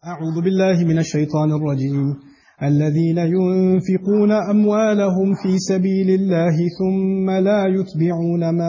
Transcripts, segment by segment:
أعوذ بالله من الشيطان الرجيم الذين ينفقون أموالهم في سبيل الله ثم لا يتبعون ما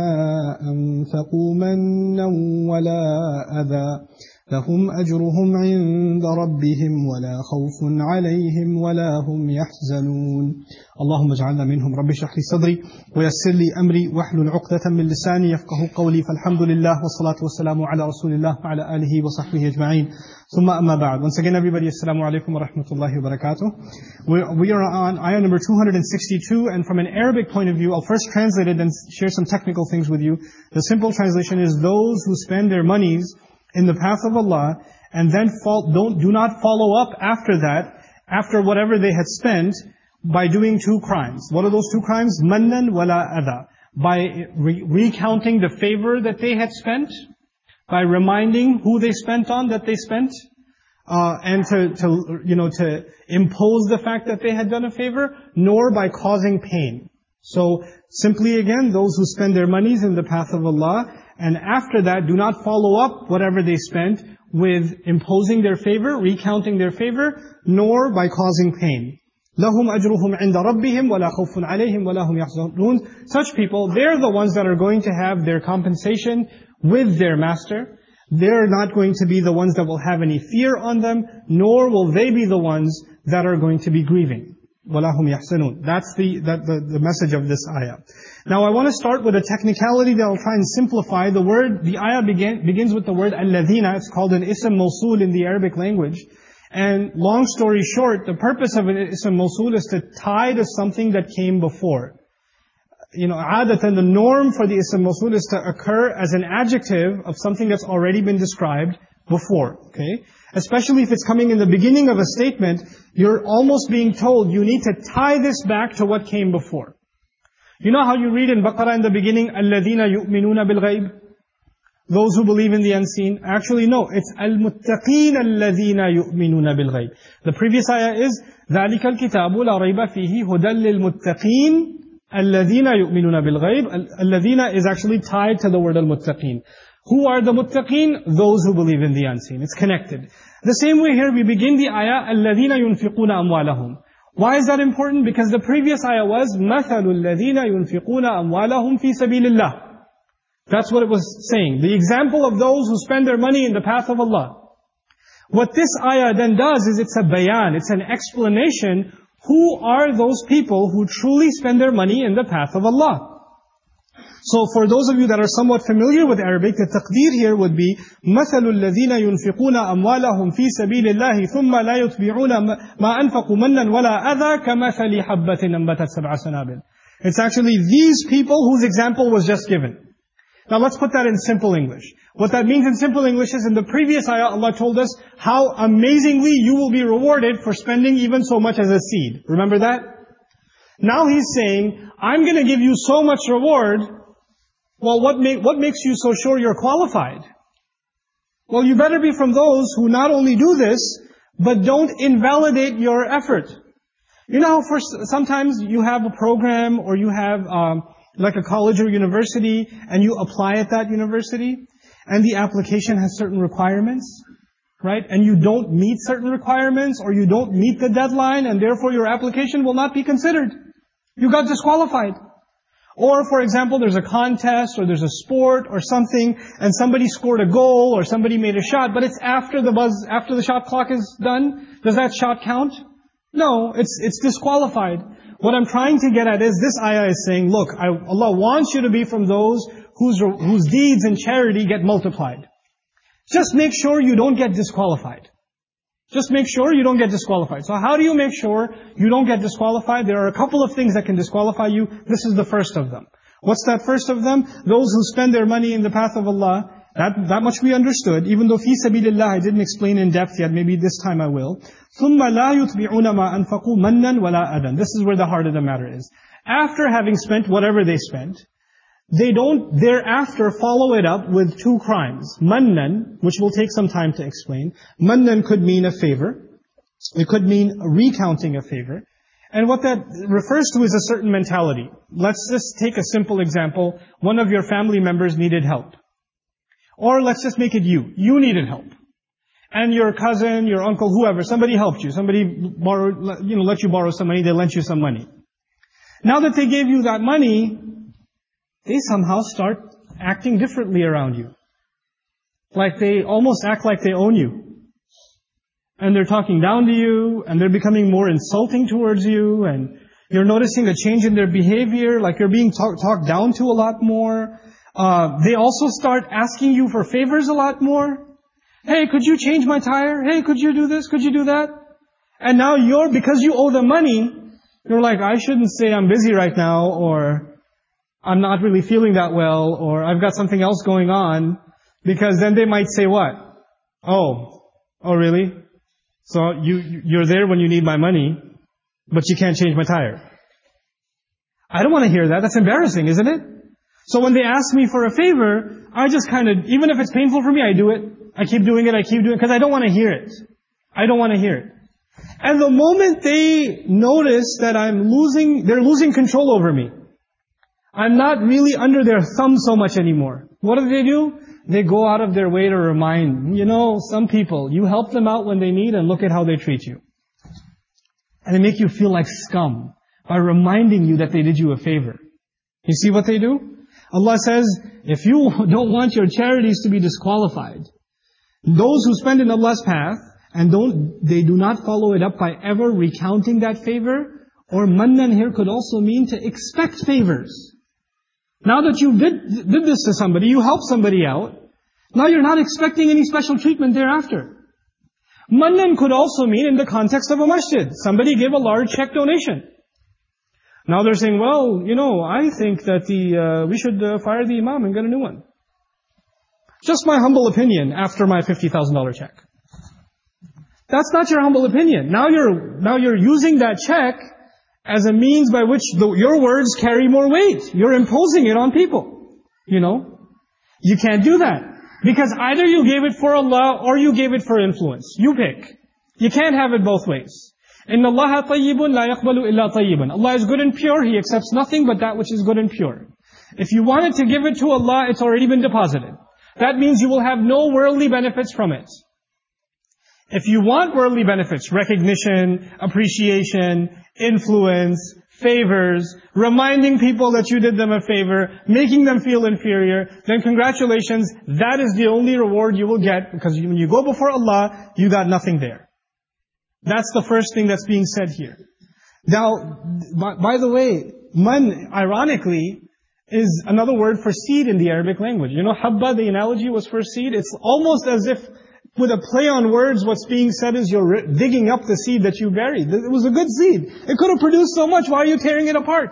أنفقوا منا ولا أذى لهم أجرهم عند ربهم ولا خوف عليهم ولا هم يحزنون اللهم اجعلنا منهم رب اشرح لي صدري ويسر لي أمري واحلل عقدة من لساني يفقه قولي فالحمد لله والصلاة والسلام على رسول الله وعلى آله وصحبه أجمعين ثم أما بعد. Once again everybody, Assalamu alaikum wa rahmatullahi wa barakatuh. We are on ayah number 262, and from an Arabic point of view, I'll first translate it and share some technical things with you. The simple translation is those who spend their monies in the path of Allah, and then do not follow up after that, after whatever they had spent, by doing two crimes. What are those two crimes? Mannan wala adha. By recounting the favor that they had spent, by reminding who they spent on that they spent, and to impose the fact that they had done a favor, nor by causing pain. So simply again, those who spend their monies in the path of Allah, and after that, do not follow up whatever they spent with imposing their favor, recounting their favor, nor by causing pain. لَهُمْ أَجْرُهُمْ عِنْدَ رَبِّهِمْ وَلَا خَوْفٌ عَلَيْهِمْ وَلَا هُمْ يَحْزَنُونَ. Such people, they're the ones that are going to have their compensation with their master. They're not going to be the ones that will have any fear on them, nor will they be the ones that are going to be grieving. وَلَا هُمْ يَحْزَنُونَ. That's the message of this ayah. Now I want to start with a technicality that I'll try and simplify. The ayah begins with the word الَّذِينَ. It's called an ism mawsul in the Arabic language. And long story short, the purpose of an ism mawsul is to tie to something that came before. Adatan, the norm for the ism mawsul is to occur as an adjective of something that's already been described before. Okay? Especially if it's coming in the beginning of a statement, you're almost being told you need to tie this back to what came before. You know how you read in Baqarah in the beginning, الَّذِينَ يُؤْمِنُونَ بِالْغَيْبِ? Those who believe in the unseen. Actually, no. It's الْمُتَّقِينَ الَّذِينَ يُؤْمِنُونَ بِالْغَيْبِ. The previous ayah is ذَلِكَ الْكِتَابُ لَا رَيْبَ فِيهِ هُدًى لِلْمُتَّقِينَ الَّذِينَ يُؤْمِنُونَ بِالْغَيْبِ. الَّذِينَ is actually tied to the word al-muttaqeen. Who are the muttaqeen? Those who believe in the unseen. It's connected. The same way here we begin the ayah, الَّذِينَ يُنْفِقُونَ أَمْوَالَهُمْ. Why is that important? Because the previous ayah was مَثَلُ الَّذِينَ يُنْفِقُونَ أَمْوَالَهُمْ فِي سَبِيلِ اللَّهِ. That's what it was saying. The example of those who spend their money in the path of Allah. What this ayah then does is it's a bayan, it's an explanation. Who are those people who truly spend their money in the path of Allah? So for those of you that are somewhat familiar with Arabic, the taqdeer here would be مَثَلُ الَّذِينَ يُنْفِقُونَ أَمْوَالَهُمْ فِي سَبِيلِ اللَّهِ ثُمَّ لَا يُتْبِعُونَ مَا أَنْفَقُوا مَنًّا وَلَا أَذَى كَمَثَلِ حَبَّةٍ أَنْبَتَتْ سَبْعَ سَنَابِلٍ. It's actually these people whose example was just given. Now let's put that in simple English. What that means in simple English is in the previous ayah Allah told us how amazingly you will be rewarded for spending even so much as a seed. Remember that? Now He's saying, I'm going to give you so much reward. Well, what makes you so sure you're qualified? Well, you better be from those who not only do this, but don't invalidate your effort. You know, sometimes you have a program or you have like a college or university, and you apply at that university, and the application has certain requirements, right? And you don't meet certain requirements, or you don't meet the deadline, and therefore your application will not be considered. You got disqualified. Or, for example, there's a contest, or there's a sport, or something, and somebody scored a goal, or somebody made a shot, but it's after the shot clock is done. Does that shot count? No, it's disqualified. What I'm trying to get at is, this ayah is saying, look, Allah wants you to be from those whose deeds in charity get multiplied. Just make sure you don't get disqualified. Just make sure you don't get disqualified. So how do you make sure you don't get disqualified? There are a couple of things that can disqualify you. This is the first of them. What's that first of them? Those who spend their money in the path of Allah. That much we understood. Even though fi sabilillah I didn't explain in depth yet, maybe this time I will. ثُمَّ لَا يُتْبِعُونَ مَا أَنْفَقُوا مَنًّا وَلَا أَذًى. This is where the heart of the matter is. After having spent whatever they spent, they don't thereafter follow it up with two crimes. Mannan, which will take some time to explain. Mannan could mean a favor. It could mean recounting a favor. And what that refers to is a certain mentality. Let's just take a simple example. One of your family members needed help. Or let's just make it you. You needed help. and your cousin, your uncle, whoever, somebody helped you. Somebody borrowed, let you borrow some money, they lent you some money. Now that they gave you that money, they somehow start acting differently around you. Like they almost act like they own you. And they're talking down to you, and they're becoming more insulting towards you, and you're noticing a change in their behavior, like you're being talked down to a lot more. They also start asking you for favors a lot more. Hey, could you change my tire? Hey, could you do this? Could you do that? And now because you owe them money, you're like, I shouldn't say I'm busy right now, or I'm not really feeling that well, or I've got something else going on, because then they might say what? Oh really? So you're there when you need my money, but you can't change my tire. I don't want to hear that. That's embarrassing, isn't it? So when they ask me for a favor, I just even if it's painful for me, I do it. I keep doing it, because I don't want to hear it. I don't want to hear it. And the moment they notice that they're losing control over me. I'm not really under their thumb so much anymore. What do? They go out of their way to remind, some people, you help them out when they need and look at how they treat you. And they make you feel like scum by reminding you that they did you a favor. You see what they do? Allah says, if you don't want your charities to be disqualified, those who spend in Allah's path and they do not follow it up by ever recounting that favor, or mannan here could also mean to expect favors. Now that you did this to somebody, you helped somebody out, now you're not expecting any special treatment thereafter. Mannan could also mean in the context of a masjid. Somebody gave a large check donation. Now they're saying, well, I think that we should fire the imam and get a new one. Just my humble opinion after my $50,000 check. That's not your humble opinion. Now you're using that check as a means by which your words carry more weight. You're imposing it on people. You can't do that. Because either you gave it for Allah or you gave it for influence. You pick. You can't have it both ways. إِنَّ اللَّهَ طَيِّبٌ لَا يَقْبَلُ إِلَّا طَيِّبًا. Allah is good and pure. He accepts nothing but that which is good and pure. If you wanted to give it to Allah, it's already been deposited. That means you will have no worldly benefits from it. If you want worldly benefits, recognition, appreciation, influence, favors, reminding people that you did them a favor, making them feel inferior, then congratulations, that is the only reward you will get, because when you go before Allah, you got nothing there. That's the first thing that's being said here. Now, by the way, man, ironically, is another word for seed in the Arabic language. Habba, the analogy was for seed. It's almost as if with a play on words, what's being said is you're digging up the seed that you buried. It was a good seed. It could have produced so much. Why are you tearing it apart?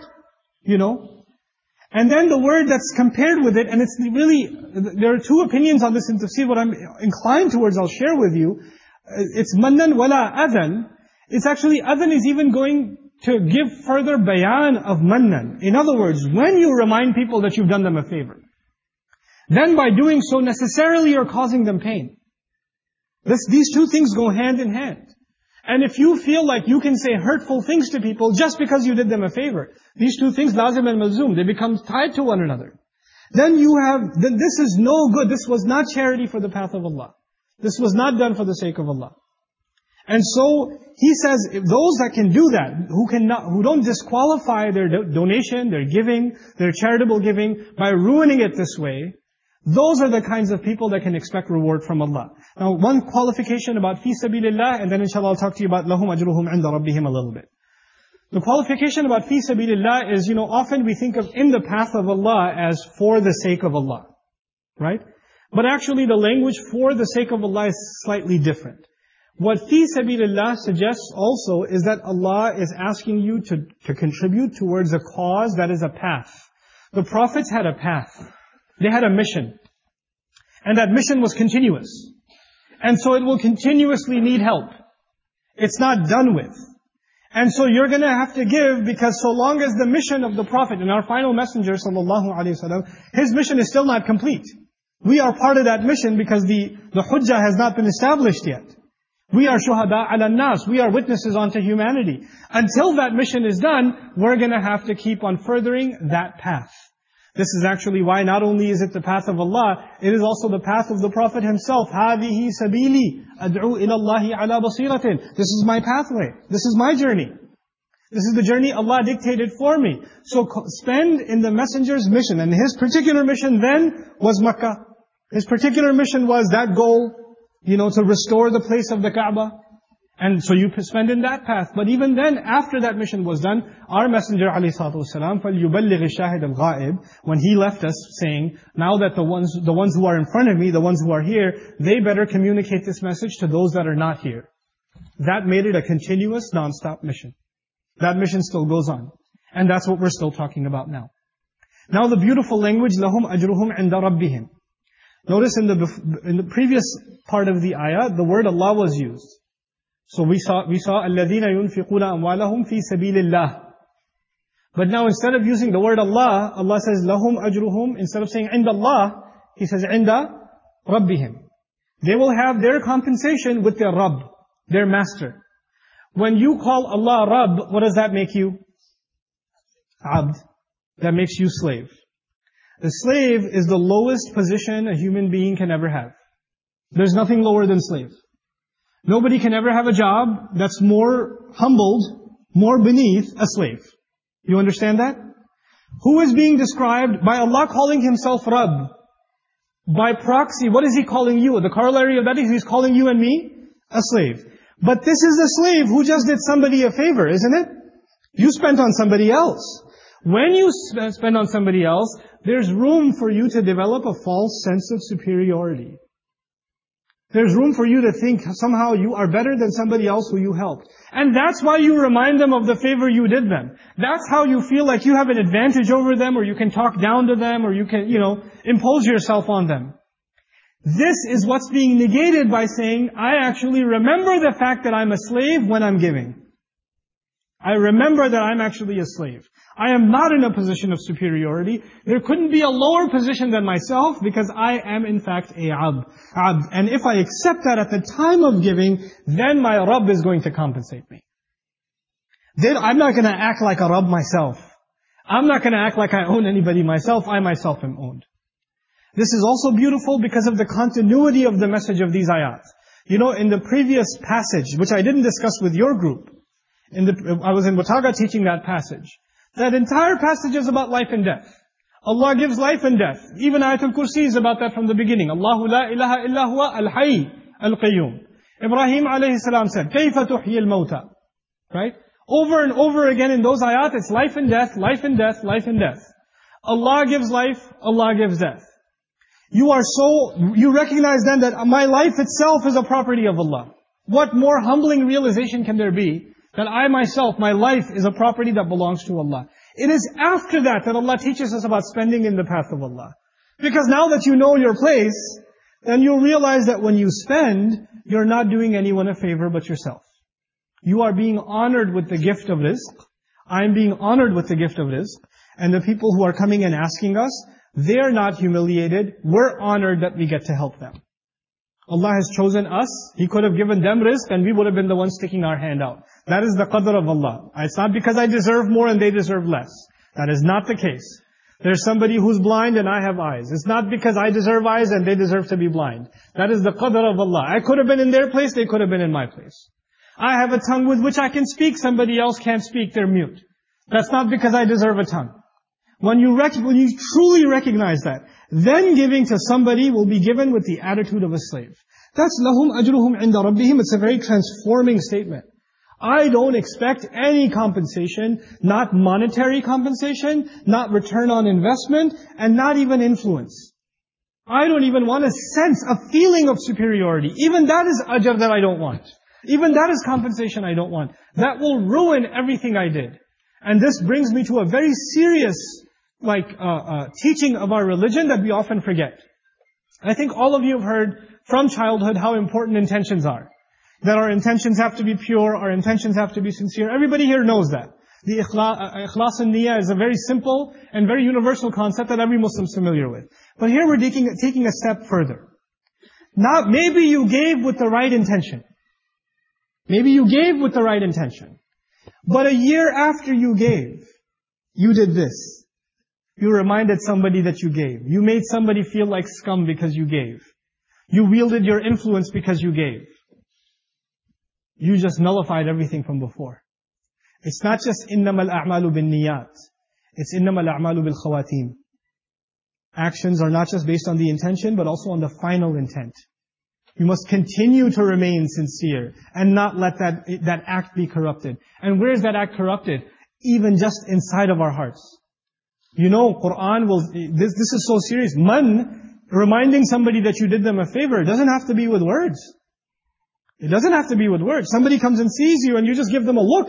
And then the word that's compared with it, and it's really, there are two opinions on this in tafsir. What I'm inclined towards, I'll share with you. It's mannan wala adhan. It's actually, adhan is even going to give further bayan of mannan. In other words, when you remind people that you've done them a favor, then by doing so necessarily you're causing them pain. These two things go hand in hand. And if you feel like you can say hurtful things to people just because you did them a favor, these two things, lazim and malzoom, they become tied to one another. Then this is no good. This was not charity for the path of Allah. This was not done for the sake of Allah. And so, he says, if those that can do that, who don't disqualify their donation, their giving, their charitable giving, by ruining it this way, those are the kinds of people that can expect reward from Allah. Now, one qualification about fi sabilillah, and then inshallah I'll talk to you about lahum ajruhum inda rabbihim a little bit. The qualification about fi sabilillah is, often we think of in the path of Allah as for the sake of Allah. Right? But actually the language for the sake of Allah is slightly different. What fi sabilillah suggests also is that Allah is asking you to contribute towards a cause that is a path. The prophets had a path. They had a mission. And that mission was continuous. And so it will continuously need help. It's not done with. And so you're going to have to give, because so long as the mission of the Prophet and our final messenger, sallallahu alaihi wasallam, his mission is still not complete. We are part of that mission because the hujjah has not been established yet. We are shuhada ala nas. We are witnesses unto humanity. Until that mission is done, we're going to have to keep on furthering that path. This is actually why not only is it the path of Allah, it is also the path of the Prophet himself. هَذِهِ سَبِيلِي أَدْعُو إِلَى اللَّهِ عَلَى بَصِيرَةٍ. This is my pathway. This is my journey. This is the journey Allah dictated for me. So spend in the Messenger's mission. And his particular mission then was Makkah. His particular mission was that goal, to restore the place of the Kaaba. And so you spend in that path. But even then, after that mission was done, our Messenger ﷺ, فَلْيُبَلِّغِ الشَّاهِدَ الْغَائِبِ, when he left us saying, now that the ones who are in front of me, the ones who are here, they better communicate this message to those that are not here. That made it a continuous, non-stop mission. That mission still goes on. And that's what we're still talking about now. Now the beautiful language, لَهُمْ أَجْرُهُمْ عِنْدَ رَبِّهِمْ. Notice in the previous part of the ayah, the word Allah was used. So we saw الَّذِينَ يُنْفِقُونَ أَمْوَالَهُمْ فِي سَبِيلِ اللَّهِ. But now instead of using the word Allah, Allah says لَهُمْ أَجْرُهُمْ. Instead of saying عِنْدَ اللَّهِ, He says عِنْدَ رَبِّهِمْ. They will have their compensation with their Rabb, their master. When you call Allah Rabb, what does that make you? Abd. That makes you slave. The slave is the lowest position a human being can ever have. There's nothing lower than slave. Nobody can ever have a job that's more humbled, more beneath a slave. You understand that? Who is being described by Allah calling Himself Rabb? By proxy, what is He calling you? The corollary of that is He's calling you and me a slave. But this is the slave who just did somebody a favor, isn't it? You spent on somebody else. When you spend on somebody else, there's room for you to develop a false sense of superiority. There's room for you to think somehow you are better than somebody else who you helped. And that's why you remind them of the favor you did them. That's how you feel like you have an advantage over them, or you can talk down to them, or you can, impose yourself on them. This is what's being negated by saying, I actually remember the fact that I'm a slave when I'm giving. I remember that I'm actually a slave. I am not in a position of superiority. There couldn't be a lower position than myself because I am in fact a abd. And if I accept that at the time of giving, then my Rabb is going to compensate me. Then I'm not going to act like a Rabb myself. I'm not going to act like I own anybody myself. I myself am owned. This is also beautiful because of the continuity of the message of these ayat. In the previous passage, which I didn't discuss with your group, I was in Wataga teaching that passage. That entire passage is about life and death. Allah gives life and death. Even Ayatul Kursi is about that from the beginning. Allahu la ilaha illa huwa al-hayy al-qayyum. Ibrahim alayhi salam said, كَيْفَ تُحْيِي الْمَوْتَى. Right? Over and over again in those ayat, it's life and death, life and death, life and death. Allah gives life, Allah gives death. You recognize then that my life itself is a property of Allah. What more humbling realization can there be that I myself, my life is a property that belongs to Allah. It is after that Allah teaches us about spending in the path of Allah. Because now that you know your place, then you'll realize that when you spend, you're not doing anyone a favor but yourself. You are being honored with the gift of rizq. I'm being honored with the gift of rizq. And the people who are coming and asking us, they're not humiliated. We're honored that we get to help them. Allah has chosen us. He could have given them rizq and we would have been the ones sticking our hand out. That is the qadr of Allah. It's not because I deserve more and they deserve less. That is not the case. There's somebody who's blind and I have eyes. It's not because I deserve eyes and they deserve to be blind. That is the qadr of Allah. I could have been in their place, they could have been in my place. I have a tongue with which I can speak, somebody else can't speak, they're mute. That's not because I deserve a tongue. When you truly recognize that, then giving to somebody will be given with the attitude of a slave. That's لَهُمْ أَجْرُهُمْ عِنْدَ رَبِّهِمْ. It's a very transforming statement. I don't expect any compensation, not monetary compensation, not return on investment, and not even influence. I don't even want a sense, a feeling of superiority. Even that is ajr that I don't want. Even that is compensation I don't want. That will ruin everything I did. And this brings me to a very serious teaching of our religion that we often forget. I think all of you have heard from childhood how important intentions are. That our intentions have to be pure, our intentions have to be sincere. Everybody here knows that. The ikhlas and niyyah is a very simple and very universal concept that every Muslim is familiar with. But here we're taking a step further. Now, maybe you gave with the right intention. Maybe you gave with the right intention. But a year after you gave, you did this. You reminded somebody that you gave. You made somebody feel like scum because you gave. You wielded your influence because you gave. You just nullified everything from before. It's not just إِنَّمَا الْأَعْمَالُ بِالنِّيَّاتِ. It's إِنَّمَا الْأَعْمَالُ بِالْخَوَاتِيمِ. Actions are not just based on the intention, but also on the final intent. You must continue to remain sincere and not let that act be corrupted. And where is that act corrupted? Even just inside of our hearts. You know, Quran this is so serious. Man, reminding somebody that you did them a favor, it doesn't have to be with words. It doesn't have to be with words. Somebody comes and sees you and you just give them a look.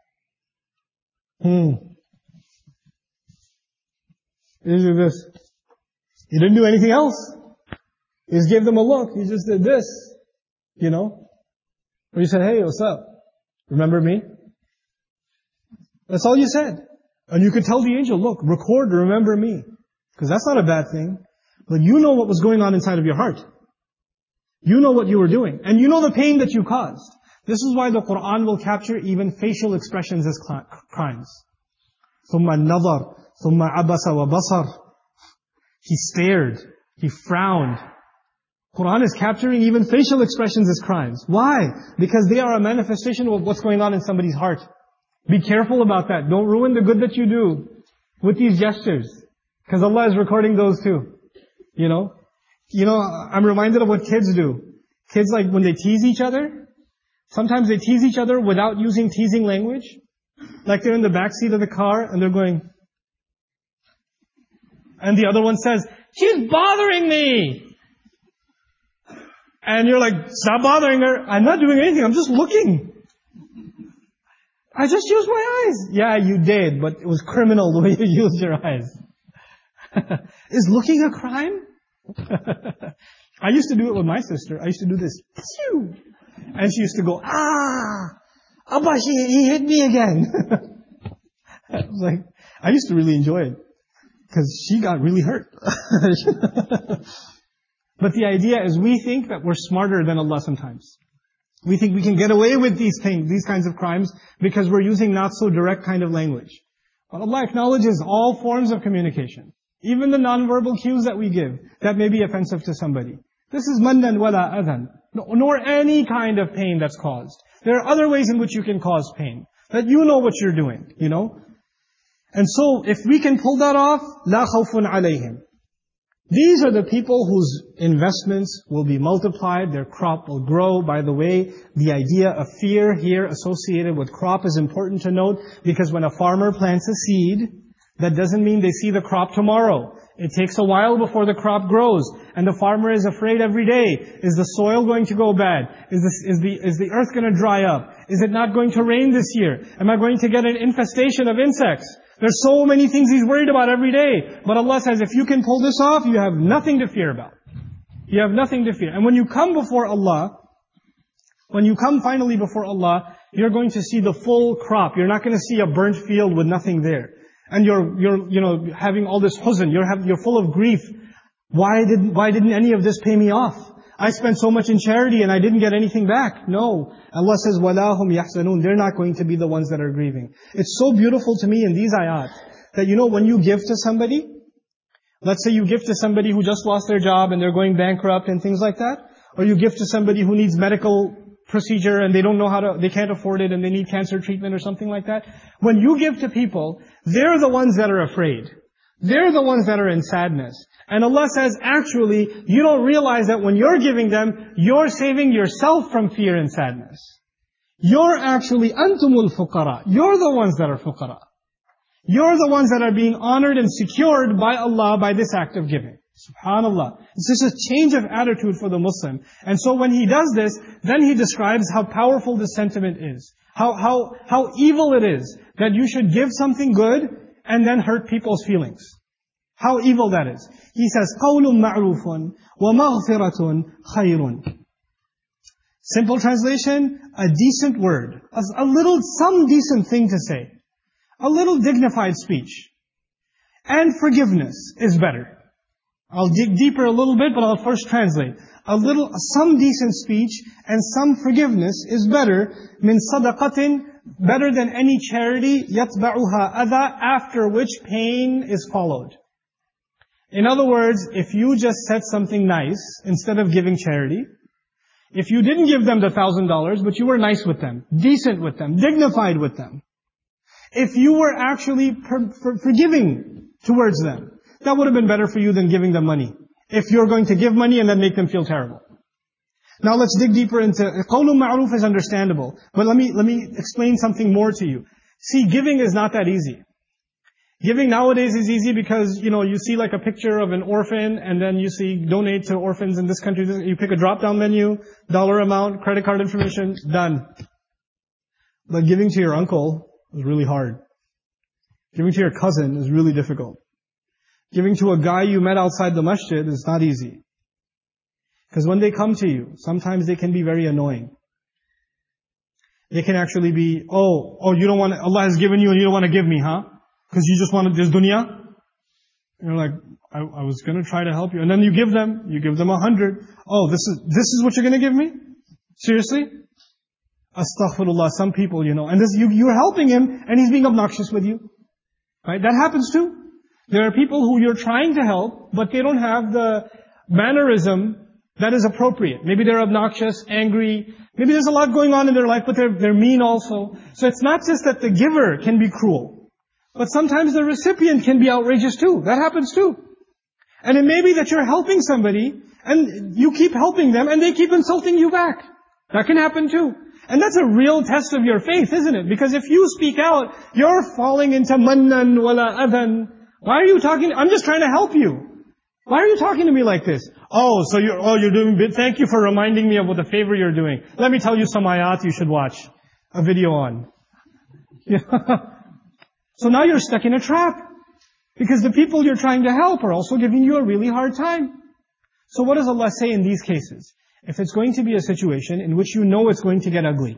This. You didn't do anything else. You just gave them a look. You just did this. You know? Or you said, hey, what's up? Remember me? That's all you said. And you could tell the angel, look, record, remember me. Because that's not a bad thing. But you know what was going on inside of your heart. You know what you were doing. And you know the pain that you caused. This is why the Quran will capture even facial expressions as crimes. ثُمَّ النَّظَرُ ثُمَّ عَبَسَ وَبَصَرُ. He stared. He frowned. Quran is capturing even facial expressions as crimes. Why? Because they are a manifestation of what's going on in somebody's heart. Be careful about that. Don't ruin the good that you do with these gestures. Because Allah is recording those too. You know, I'm reminded of what kids do. Kids, like when they tease each other, sometimes they tease each other without using teasing language. Like they're in the back seat of the car and they're going, and the other one says, she's bothering me. And you're like, stop bothering her. I'm not doing anything. I'm just looking. I just used my eyes. Yeah, you did, but it was criminal the way you used your eyes. Is looking a crime? I used to do it with my sister. I used to do this. And she used to go, Abba, he hit me again. I was like, I used to really enjoy it. Because she got really hurt. But the idea is we think that we're smarter than Allah sometimes. We think we can get away with these things, these kinds of crimes, because we're using not so direct kind of language. But Allah acknowledges all forms of communication. Even the nonverbal cues that we give, that may be offensive to somebody. This is mannan wala adhan. Nor any kind of pain that's caused. There are other ways in which you can cause pain. That you know what you're doing, you know. And so, if we can pull that off, لَا خَوْفٌ عَلَيْهِمْ. These are the people whose investments will be multiplied, their crop will grow. By the way, the idea of fear here associated with crop is important to note, because when a farmer plants a seed, that doesn't mean they see the crop tomorrow. It takes a while before the crop grows, and the farmer is afraid every day. Is the soil going to go bad? Is the earth going to dry up? Is it not going to rain this year? Am I going to get an infestation of insects? There's so many things he's worried about every day. But Allah says, if you can pull this off, you have nothing to fear about. You have nothing to fear. And when you come before Allah, when you come finally before Allah, you're going to see the full crop. You're not going to see a burnt field with nothing there. And you're having all this huzn. You're full of grief. Why didn't any of this pay me off? I spent so much in charity and I didn't get anything back. No. Allah says, وَلَا هُمْ يَحْزَنُونَ. They're not going to be the ones that are grieving. It's so beautiful to me in these ayat that when you give to somebody, let's say you give to somebody who just lost their job and they're going bankrupt and things like that, or you give to somebody who needs medical procedure and they can't afford it and they need cancer treatment or something like that. When you give to people, they're the ones that are afraid. They're the ones that are in sadness. And Allah says, actually, you don't realize that when you're giving them, you're saving yourself from fear and sadness. You're actually antumul fuqara. You're the ones that are fuqara. You're the ones that are being honored and secured by Allah by this act of giving. SubhanAllah. It's just a change of attitude for the Muslim. And so when he does this, then he describes how powerful this sentiment is. How evil it is that you should give something good and then hurt people's feelings. How evil that is. He says, قَوْلٌ مَعْرُوفٌ وَمَغْفِرَةٌ خَيْرٌ. Simple translation, a decent word. Some decent thing to say. A little dignified speech. And forgiveness is better. I'll dig deeper a little bit, but I'll first translate. Some decent speech and some forgiveness is better. مِن صَدَقَةٍ, better than any charity. يَتْبَعُهَا أَذَى, after which pain is followed. In other words, if you just said something nice instead of giving charity, if you didn't give them the $1,000, but you were nice with them, decent with them, dignified with them, if you were actually forgiving towards them, that would have been better for you than giving them money. If you're going to give money and then make them feel terrible. Now let's dig deeper into, qawlun ma'roof is understandable, but let me explain something more to you. See, giving is not that easy. Giving nowadays is easy because, you see like a picture of an orphan and then you see donate to orphans in this country. You pick a drop-down menu, dollar amount, credit card information, done. But giving to your uncle is really hard. Giving to your cousin is really difficult. Giving to a guy you met outside the masjid is not easy. Because when they come to you, sometimes they can be very annoying. They can actually be, you don't want, Allah has given you and you don't want to give me, huh? Because you just wanted this dunya? And you're like, I was going to try to help you. And then you give them 100. Oh, this is what you're going to give me? Seriously? Astaghfirullah, some people, and this, you're helping him and he's being obnoxious with you. Right? That happens too. There are people who you're trying to help, but they don't have the mannerism that is appropriate. Maybe they're obnoxious, angry. Maybe there's a lot going on in their life, but they're mean also. So it's not just that the giver can be cruel. But sometimes the recipient can be outrageous too. That happens too. And it may be that you're helping somebody, and you keep helping them, and they keep insulting you back. That can happen too. And that's a real test of your faith, isn't it? Because if you speak out, you're falling into mannan wala adhan. Why are you talking? I'm just trying to help you. Why are you talking to me like this? You're doing, thank you for reminding me of what the favor you're doing. Let me tell you some ayat you should watch a video on. So now you're stuck in a trap. Because the people you're trying to help are also giving you a really hard time. So what does Allah say in these cases? If it's going to be a situation in which you know it's going to get ugly,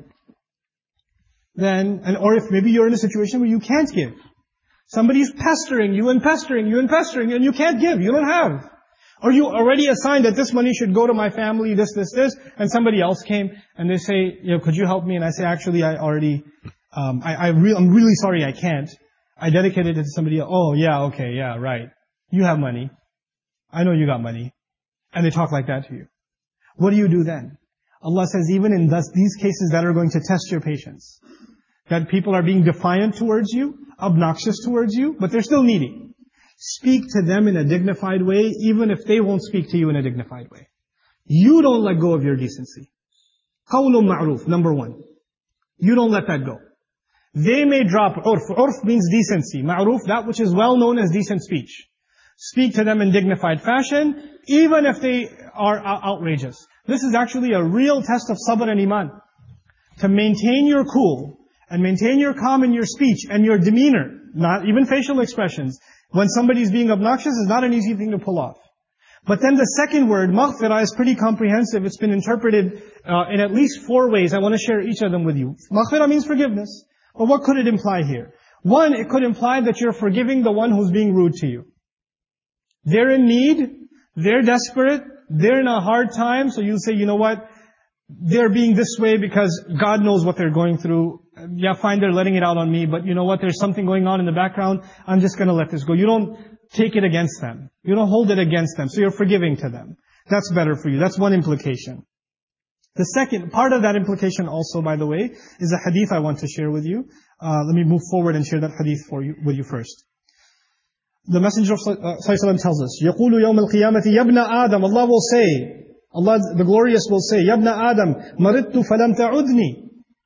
or if maybe you're in a situation where you can't give. Somebody's pestering you and pestering you and pestering you and you can't give, you don't have. Or you already assigned that this money should go to my family, this, and somebody else came and they say, could you help me? And I say, actually, I already, I'm really sorry I can't. I dedicated it to somebody else. Oh, yeah, okay, yeah, right. You have money. I know you got money. And they talk like that to you. What do you do then? Allah says, even in these cases that are going to test your patience, that people are being defiant towards you, obnoxious towards you, but they're still needy. Speak to them in a dignified way, even if they won't speak to you in a dignified way. You don't let go of your decency. Qawlun ma'roof, number one. You don't let that go. They may drop urf. Urf means decency. Ma'roof, that which is well known as decent speech. Speak to them in dignified fashion, even if they are outrageous. This is actually a real test of sabr and iman. To maintain your cool, and maintain your calm in your speech and your demeanor, not even facial expressions, when somebody's being obnoxious is not an easy thing to pull off. But then the second word, maghfirah, is pretty comprehensive. It's been interpreted in at least 4 ways. I want to share each of them with you. Maghfirah means forgiveness. But what could it imply here? One, it could imply that you're forgiving the one who's being rude to you. They're in need, they're desperate, they're in a hard time, so you say, you know what? They're being this way because God knows what they're going through. Yeah, fine, they're letting it out on me, but you know what? There's something going on in the background. I'm just going to let this go. You don't take it against them. You don't hold it against them. So you're forgiving to them. That's better for you. That's one implication. The second part of that implication also, by the way, is a hadith I want to share with you. Let me move forward and share that hadith with you first. The Messenger of Sallallahu tells us, يَقُولُ يَوْمَ الْقِيَامَةِ يَبْنَ آدَمَ, Allah will say, Allah the Glorious will say, يَبْنَ آدَمَ مَرِضْتُ فَلَمْ تَعُدْنِي.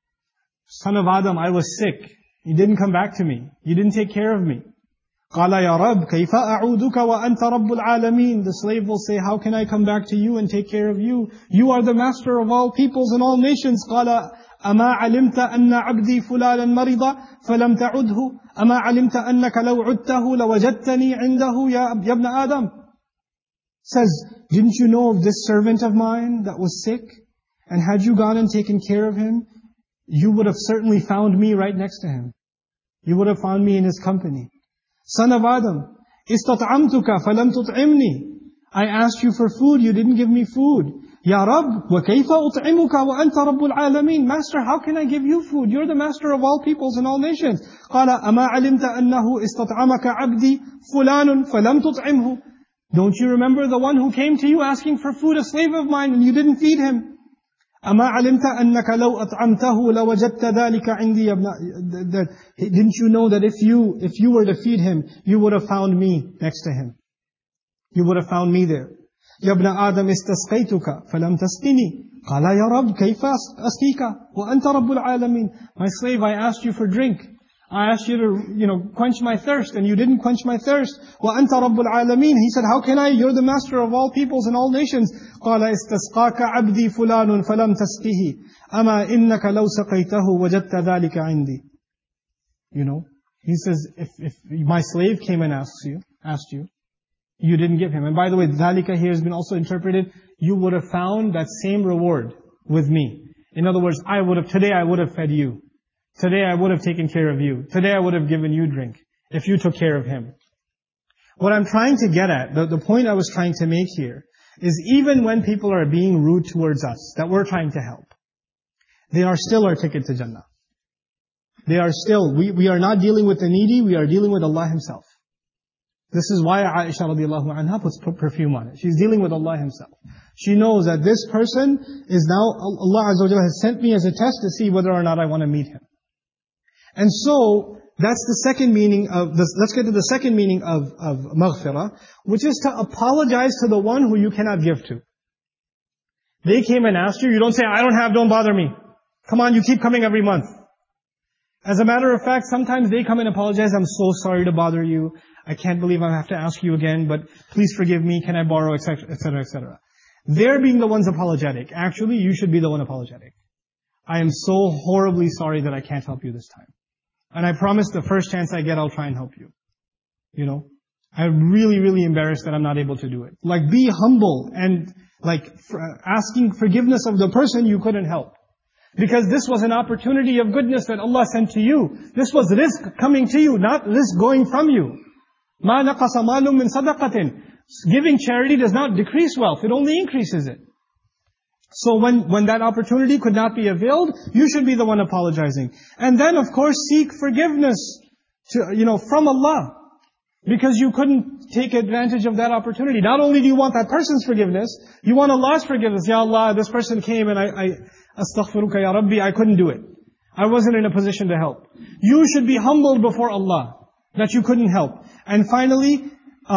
Son of Adam, I was sick. You didn't come back to me. You didn't take care of me. قَالَ يَا رَبْ كَيْفَ أَعُودُكَ وَأَنْتَ رَبُّ الْعَالَمِينَ. The slave will say, how can I come back to you and take care of you? You are the master of all peoples and all nations. قَالَ أَمَا عَلِمْتَ أَنَّ عَبْدِي فُلَانًا مَرِضَ فَلَمْ تَعُدْهُ أَمَا عَلِمْتَ أَنَّكَ لَوْ عُدْتَهُ لَوَجَدْتَنِي عِنْدَهُ يَا ابْنَ آدَمَ. Says, didn't you know of this servant of mine that was sick? And had you gone and taken care of him, you would have certainly found me right next to him. You would have found me in his company. Son of Adam, إِسْتَطْعَمْتُكَ فَلَمْ تُطْعِمْنِي. I asked you for food, you didn't give me food. يَا رَبْ وَكَيْفَ أُطْعِمُكَ وَأَنْتَ رَبُّ الْعَالَمِينَ. Master, how can I give you food? You're the master of all peoples and all nations. قَالَ أَمَا عَلِمْتَ أَنَّهُ إِسْتَطْعَمَكَ عَبْدِي فُلَانٌ فَلَمْ تُطْعِمْهُ. Don't you remember the one who came to you asking for food, a slave of mine, and you didn't feed him? أَمَا عَلِمْتَ أَنَّكَ لَوْ أَطْعَمْتَهُ لَوَجَدْتَ ذَلِكَ عِنْدِي Didn't you know that if you were to feed him, you would have found me next to him? You would have found me there. يَا ابْنَ آدَمِ اسْتَسْقَيْتُكَ فَلَمْ تَسْقِنِي قَالَ يَا رَبِّ كَيْفَ أَسْقِيكَ وَأَنْتَ رَبُّ الْعَالَمِينَ My slave, I asked you for drink. I asked you to, quench my thirst, and you didn't quench my thirst. وَأَنْتَ رَبُّ الْعَالَمِينَ He said, how can I? You're the master of all peoples and all nations. قَالَ اسْتَسْقَاكَ عَبْدِي فُلَانٌ فَلَمْ تَسْقِهِ أَمَا إِنَّكَ لَوْ سَقَيْتَهُ وَجَدْتَ ذَلِكَ عِنْدِي He says, if my slave came and asked you, you didn't give him. And by the way, ذَلِكَ here has been also interpreted, you would have found that same reward with me. In other words, today I would have fed you. Today I would have taken care of you. Today I would have given you drink if you took care of him. What I'm trying to get at, the point I was trying to make here, is even when people are being rude towards us, that we're trying to help, they are still our ticket to Jannah. They are still, we are not dealing with the needy, we are dealing with Allah Himself. This is why Aisha radiallahu anha puts perfume on it. She's dealing with Allah Himself. She knows that this person is now, Allah Azza wa Jalla has sent me as a test to see whether or not I want to meet him. And so, that's the second meaning of this. Let's get to the second meaning of maghfirah, which is to apologize to the one who you cannot give to. They came and asked you, you don't say, don't bother me. Come on, you keep coming every month. As a matter of fact, sometimes they come and apologize, I'm so sorry to bother you. I can't believe I have to ask you again, but please forgive me, can I borrow, etc., etc., etc. They're being the ones apologetic. Actually, you should be the one apologetic. I am so horribly sorry that I can't help you this time. And I promise the first chance I get, I'll try and help you. I'm really, really embarrassed that I'm not able to do it. Be humble and asking forgiveness of the person you couldn't help. Because this was an opportunity of goodness that Allah sent to you. This was rizq coming to you, not rizq going from you. مَا نَقَصَ مَالٌ مِّن صَدَقَةٍ Giving charity does not decrease wealth, it only increases it. So when that opportunity could not be availed, you should be the one apologizing. And then of course seek forgiveness from Allah. Because you couldn't take advantage of that opportunity. Not only do you want that person's forgiveness, you want Allah's forgiveness. Ya Allah, this person came and I astaghfiruka ya Rabbi, I couldn't do it. I wasn't in a position to help. You should be humbled before Allah that you couldn't help. And finally,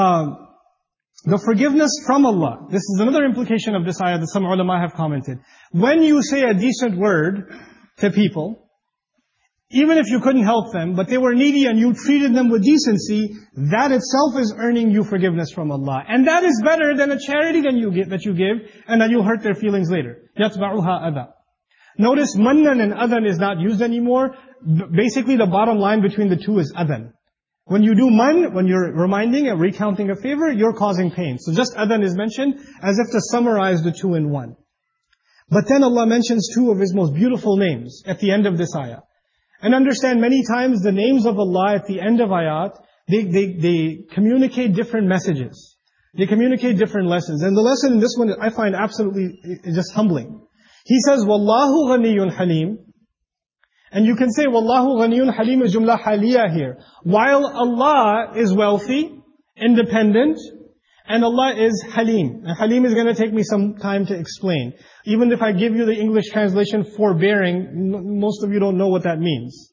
the forgiveness from Allah. This is another implication of this ayah that some ulama have commented. When you say a decent word to people, even if you couldn't help them, but they were needy and you treated them with decency, that itself is earning you forgiveness from Allah. And that is better than a charity that you give, and then you hurt their feelings later. يَتْبَعُهَا أَذَى. Notice mannan and adhan is not used anymore. Basically the bottom line between the two is adhan. When you do man, when you're reminding and recounting a favor, you're causing pain. So just adhan is mentioned as if to summarize the two in one. But then Allah mentions two of His most beautiful names at the end of this ayah. And understand many times the names of Allah at the end of ayat, they communicate different messages. They communicate different lessons. And the lesson in this one I find absolutely just humbling. He says, Wallahu ghaniyun halim. And you can say, Wallahu ghaniyun halim is jumla haliyah here. While Allah is wealthy, independent, and Allah is halim. And halim is going to take me some time to explain. Even if I give you the English translation forbearing, most of you don't know what that means.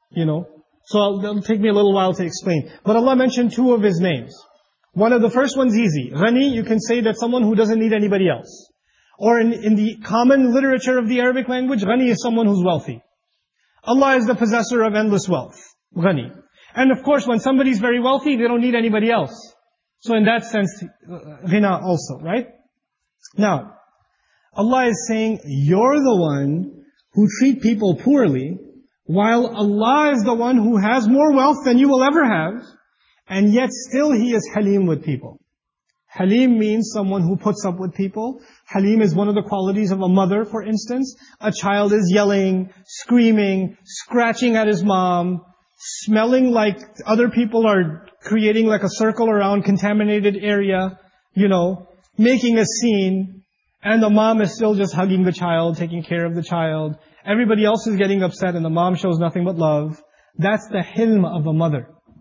So it'll take me a little while to explain. But Allah mentioned two of His names. One of the first one's easy. Ghani, you can say that's someone who doesn't need anybody else. Or in the common literature of the Arabic language, Ghani is someone who's wealthy. Allah is the possessor of endless wealth. Ghani. And of course, when somebody's very wealthy, they don't need anybody else. So in that sense, ghina also, right? Now, Allah is saying, you're the one who treat people poorly, while Allah is the one who has more wealth than you will ever have, and yet still He is halim with people. Halim means someone who puts up with people. Halim is one of the qualities of a mother, for instance. A child is yelling, screaming, scratching at his mom, smelling like other people are creating like a circle around contaminated area, making a scene, and the mom is still just hugging the child, taking care of the child. Everybody else is getting upset and the mom shows nothing but love. That's the hilm of a mother.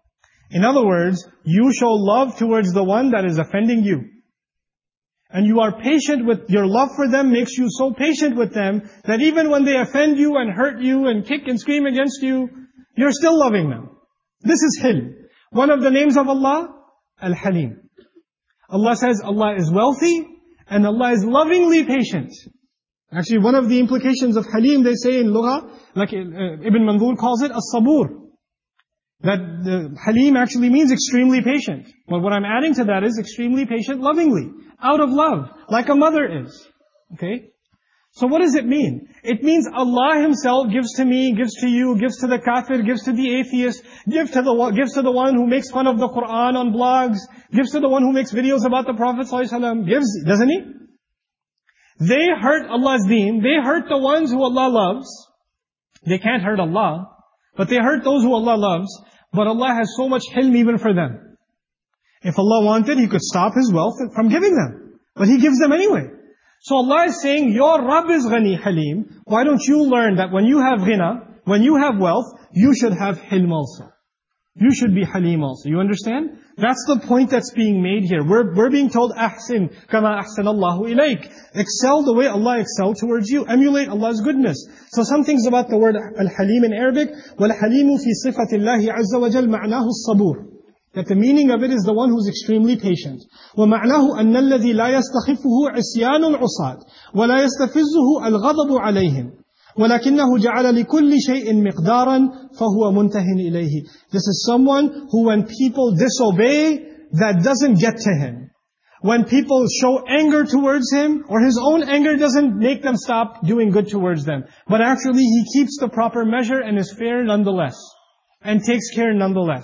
In other words, you show love towards the one that is offending you. And you are patient with, your love for them makes you so patient with them that even when they offend you and hurt you and kick and scream against you, you're still loving them. This is Hilm. One of the names of Allah, Al-Halim. Allah says Allah is wealthy and Allah is lovingly patient. Actually, one of the implications of Halim, they say in Lugha, like Ibn Mandur calls it, As-Sabur. That the Halim actually means extremely patient. But what I'm adding to that is extremely patient lovingly. Out of love. Like a mother is. Okay? So what does it mean? It means Allah Himself gives to me, gives to you, gives to the kafir, gives to the atheist, gives to the one who makes fun of the Qur'an on blogs, gives to the one who makes videos about the Prophet ﷺ, gives, doesn't He? They hurt Allah's deen. They hurt the ones who Allah loves. They can't hurt Allah. But they hurt those who Allah loves. But Allah has so much hilm even for them. If Allah wanted, He could stop His wealth from giving them. But He gives them anyway. So Allah is saying, your Rabb is Ghani Halim. Why don't you learn that when you have ghina, when you have wealth, you should have hilm also. You should be Halim also. You understand? That's the point that's being made here. We're being told, Ahsin, kama ahsan Allahu ilayk. Excel the way Allah excelled towards you. Emulate Allah's goodness. So some things about the word Al-Halim in Arabic. وَالْحَلِيمُ فِي صِفَةِ اللَّهِ عَزَّ وَجَلْ مَعْنَاهُ الصَّبُورُ. That the meaning of it is the one who's extremely patient. وَمَعْنَاهُ أَنَّ الَّذِي لَا يَسْتَخِفُهُ عِصْيَانُ الْعُصَاةِ وَلَا يَسْتَفِزُّهُ الْغَضَبُ عَلَيْهِمْ وَلَكِنَّهُ جَعَلَ لِكُلِّ شَيْءٍ مِقْدَارًا فَهُوَ مُنْتَهٍ إِلَيْهِ. This is someone who when people disobey, that doesn't get to him. When people show anger towards him, or his own anger doesn't make them stop doing good towards them. But actually he keeps the proper measure and is fair nonetheless. And takes care nonetheless.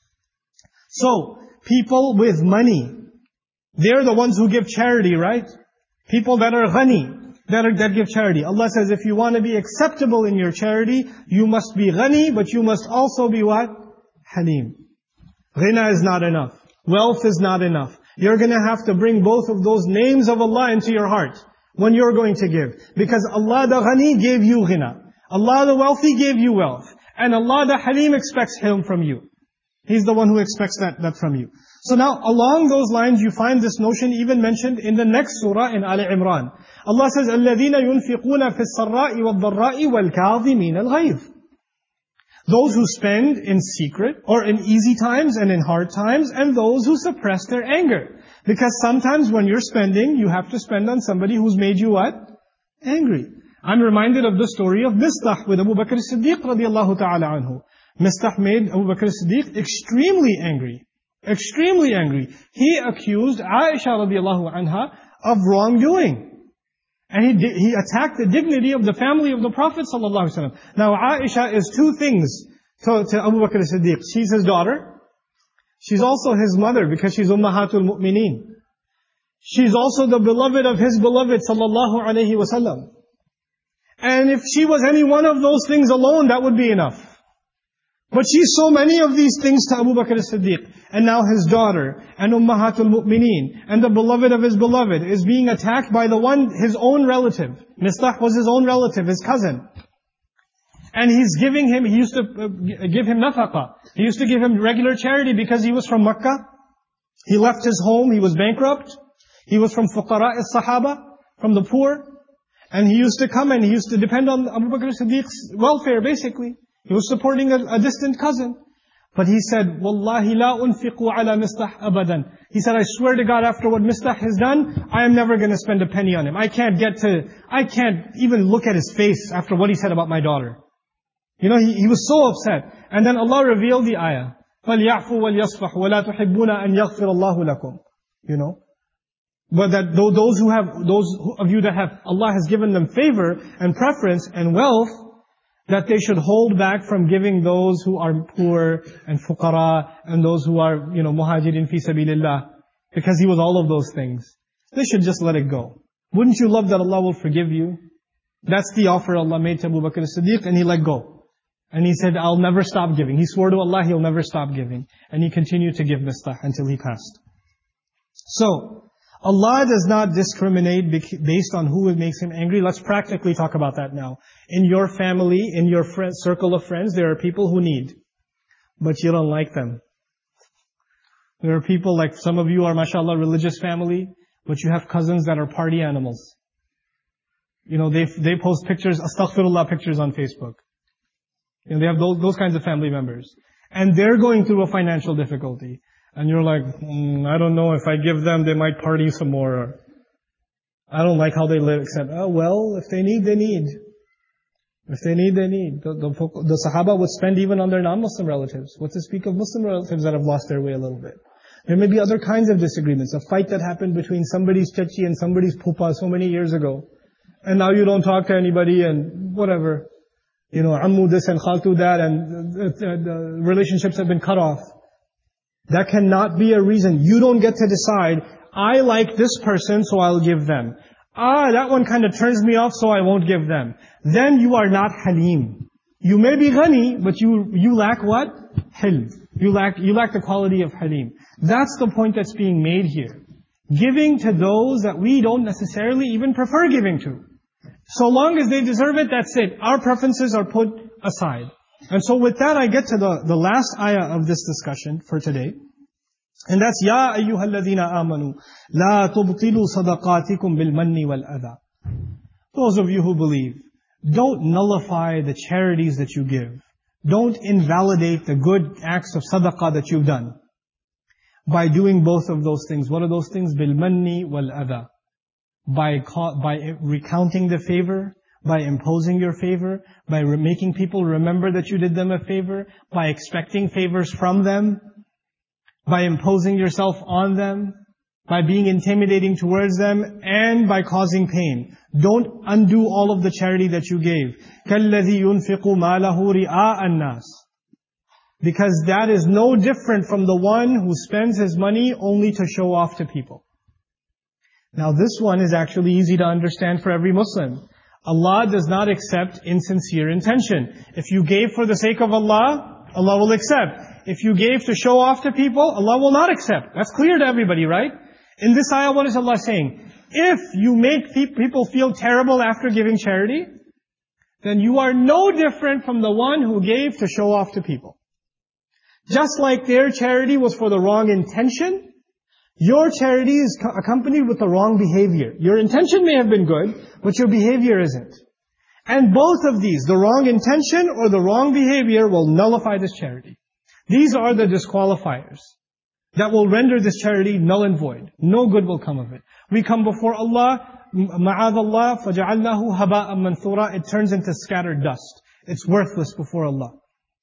So, people with money, they're the ones who give charity, right? People that are ghani, that give charity. Allah says, if you want to be acceptable in your charity, you must be ghani, but you must also be what? Halim. Ghina is not enough. Wealth is not enough. You're going to have to bring both of those names of Allah into your heart when you're going to give. Because Allah the Ghani gave you ghina. Allah the wealthy gave you wealth. And Allah the Halim expects Hilm from you. He's the one who expects that from you. So now, along those lines, you find this notion even mentioned in the next surah in Ali Imran. Allah says, الَّذِينَ يُنْفِقُونَ فِي السَّرَّاءِ وَالضَّرَّاءِ وَالْكَاظِمِينَ الْغَيْظِ. Those who spend in secret, or in easy times and in hard times, and those who suppress their anger. Because sometimes when you're spending, you have to spend on somebody who's made you what? Angry. I'm reminded of the story of Mistah with Abu Bakr as-Siddiq radiallahu ta'ala anhu. Mistah made Abu Bakr as-Siddiq extremely angry. Extremely angry. He accused Aisha radiallahu anha of wrongdoing. And he attacked the dignity of the family of the Prophet sallallahu alaihi wasallam. Now Aisha is two things to Abu Bakr as-Siddiq. She's his daughter. She's also his mother because she's Ummahatul Mu'mineen. She's also the beloved of his beloved sallallahu alaihi wasallam. And if she was any one of those things alone, that would be enough. But she's so many of these things to Abu Bakr as-Siddiq. And now his daughter, and Ummahatul Mu'mineen, and the beloved of his beloved, is being attacked by his own relative. Mistah was his own relative, his cousin. And he used to give him nafaqah. He used to give him regular charity because he was from Makkah. He left his home, he was bankrupt. He was from fuqara as-sahaba, from the poor. And he used to come and he used to depend on Abu Bakr as-Siddiq's welfare basically. He was supporting a distant cousin. But he said, Wallahi la unfiqu ala Mistah abadan. He said, I swear to God, after what Mistah has done, I am never going to spend a penny on him. I can't even look at his face after what he said about my daughter. You know, he was so upset. And then Allah revealed the ayah. فَلْيَعْفُوا وَلْيَصْفَحُوا وَلَا تُحِبُّونَ أَنْ يَغْفِرَ اللَّهُ لَكُمْ. You know? But that those of you that have, Allah has given them favor and preference and wealth, that they should hold back from giving those who are poor and fuqara and those who are, muhajirin fi sabilillah. Because he was all of those things. They should just let it go. Wouldn't you love that Allah will forgive you? That's the offer Allah made to Abu Bakr as-Siddiq, and he let go. And he said, I'll never stop giving. He swore to Allah he'll never stop giving. And he continued to give Mistah until he passed. So, Allah does not discriminate based on who makes Him angry. Let's practically talk about that now. In your family, in your circle of friends, there are people who need. But you don't like them. There are people like some of you are, mashallah, religious family, but you have cousins that are party animals. They post pictures, astaghfirullah pictures on Facebook. They have those kinds of family members. And they're going through a financial difficulty. And you're like, I don't know, if I give them, they might party some more. Or, I don't like how they live, except, if they need, they need. If they need, they need. The Sahaba would spend even on their non-Muslim relatives. What to speak of Muslim relatives that have lost their way a little bit. There may be other kinds of disagreements. A fight that happened between somebody's chachi and somebody's pupa so many years ago. And now you don't talk to anybody and whatever. Ammu this and khaltu that, and the relationships have been cut off. That cannot be a reason. You don't get to decide, I like this person, so I'll give them. That one kind of turns me off, so I won't give them. Then you are not halim. You may be ghani, but you lack what? Hilm. You lack the quality of halim. That's the point that's being made here. Giving to those that we don't necessarily even prefer giving to. So long as they deserve it, that's it. Our preferences are put aside. And so with that, I get to the last ayah of this discussion for today. And that's, Ya ayyuhalladhina amanu, la tubtilu sadaqatikum bil manni wal adha. Those of you who believe, don't nullify the charities that you give. Don't invalidate the good acts of sadaqah that you've done. By doing both of those things. What are those things? Bil manni wal adha. By recounting the favor, by imposing your favor, by making people remember that you did them a favor, by expecting favors from them, by imposing yourself on them, by being intimidating towards them, and by causing pain. Don't undo all of the charity that you gave. كَالَّذِي يُنْفِقُ مَالَهُ رِئَاءَ النَّاسِ. Because that is no different from the one who spends his money only to show off to people. Now this one is actually easy to understand for every Muslim. Allah does not accept insincere intention. If you gave for the sake of Allah, Allah will accept. If you gave to show off to people, Allah will not accept. That's clear to everybody, right? In this ayah, what is Allah saying? If you make people feel terrible after giving charity, then you are no different from the one who gave to show off to people. Just like their charity was for the wrong intention, your charity is accompanied with the wrong behavior. Your intention may have been good, but your behavior isn't. And both of these, the wrong intention or the wrong behavior, will nullify this charity. These are the disqualifiers that will render this charity null and void. No good will come of it. We come before Allah, ma'adallah, فَجَعَلْنَاهُ هَبَاءً مَنْثُورًا. It turns into scattered dust. It's worthless before Allah.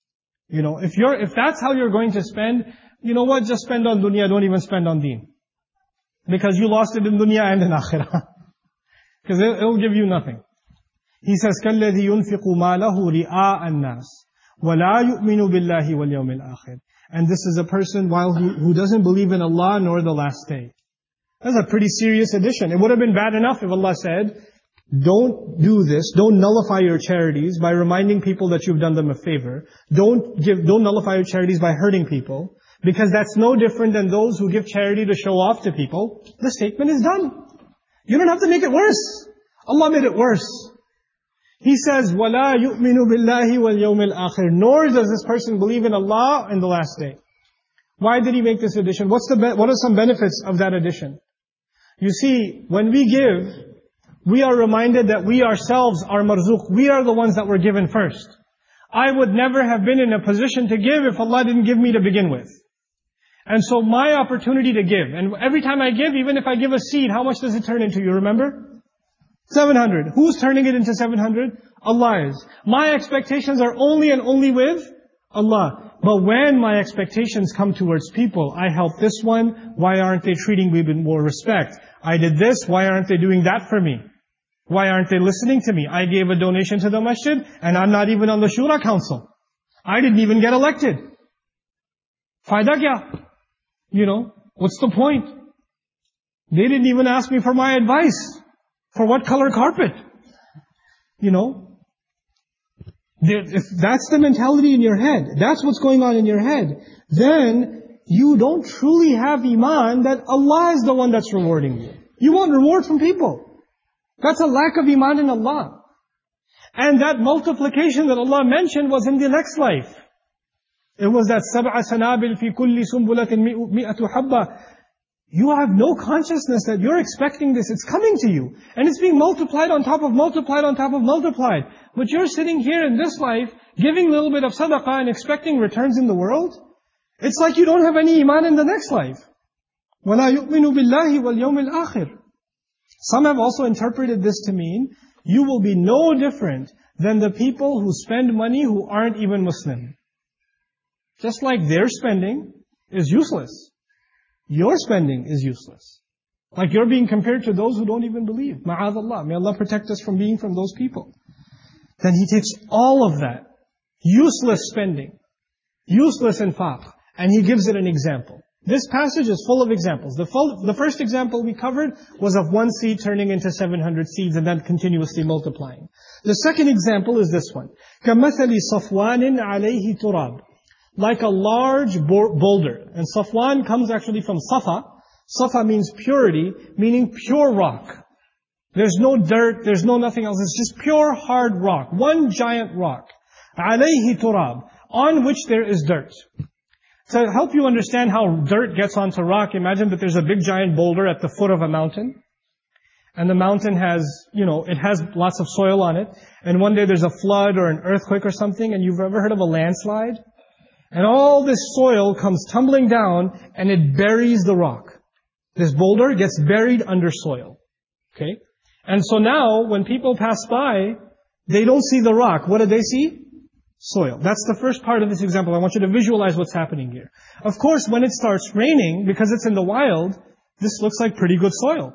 If that's how you're going to spend, you know what? Just spend on dunya, don't even spend on deen. Because you lost it in dunya and in akhirah. Because it'll give you nothing. He says, كَالَّذِي يُنْفِقُ مَالَهُ رِئَاءَ النَّاسِ وَلَا يُؤْمِنُ بِاللَّهِ وَالْيَوْمِ الْآخِرِ. And this is a person who doesn't believe in Allah nor the last day. That's a pretty serious addition. It would have been bad enough if Allah said, don't do this, don't nullify your charities by reminding people that you've done them a favor. Don't nullify your charities by hurting people. Because that's no different than those who give charity to show off to people. The statement is done. You don't have to make it worse. Allah made it worse. He says, وَلَا يُؤْمِنُ بِاللَّهِ وَالْيَوْمِ الْآخِرِ. Nor does this person believe in Allah and the last day. Why did he make this addition? What are some benefits of that addition? You see, when we give, we are reminded that we ourselves are marzuq. We are the ones that were given first. I would never have been in a position to give if Allah didn't give me to begin with. And so my opportunity to give, and every time I give, even if I give a seed, how much does it turn into? You remember? 700. Who's turning it into 700? Allah is. My expectations are only and only with Allah. But when my expectations come towards people, I help this one, why aren't they treating me with more respect? I did this, why aren't they doing that for me? Why aren't they listening to me? I gave a donation to the masjid, and I'm not even on the Shura Council. I didn't even get elected. Fayda kya? What's the point? They didn't even ask me for my advice. For what color carpet? If that's the mentality in your head, that's what's going on in your head, then you don't truly have iman that Allah is the one that's rewarding you. You want reward from people. That's a lack of iman in Allah. And that multiplication that Allah mentioned was in the next life. It was that سَبْعَ سَنَابِلْ فِي كُلِّ سُنْبُلَةٍ مِئَةُ حَبَّةٍ. You have no consciousness that you're expecting this. It's coming to you. And it's being multiplied on top of multiplied on top of multiplied. But you're sitting here in this life, giving a little bit of sadaqah and expecting returns in the world. It's like you don't have any iman in the next life. وَلَا يُؤْمِنُ بِاللَّهِ وَالْيَوْمِ الْآخِرِ. Some have also interpreted this to mean, you will be no different than the people who spend money who aren't even Muslim. Just like their spending is useless, your spending is useless. Like you're being compared to those who don't even believe. Ma'adallah. May Allah protect us from being from those people. Then He takes all of that useless spending, useless infaq, and He gives it an example. This passage is full of examples. The first example we covered was of one seed turning into 700 seeds and then continuously multiplying. The second example is this one. كَمَثَلِ صَفْوَانٍ عَلَيْهِ تُرَابٍ. Like a large boulder. And Safwan comes actually from Safa. Safa means purity, meaning pure rock. There's no dirt, there's no nothing else. It's just pure hard rock. One giant rock. عَلَيْهِ تُرَابٍ. On which there is dirt. To help you understand how dirt gets onto rock, imagine that there's a big giant boulder at the foot of a mountain. And the mountain has, it has lots of soil on it. And one day there's a flood or an earthquake or something, and you've ever heard of a landslide? And all this soil comes tumbling down and it buries the rock. This boulder gets buried under soil. Okay? And so now, when people pass by, they don't see the rock. What do they see? Soil. That's the first part of this example. I want you to visualize what's happening here. Of course, when it starts raining, because it's in the wild, this looks like pretty good soil.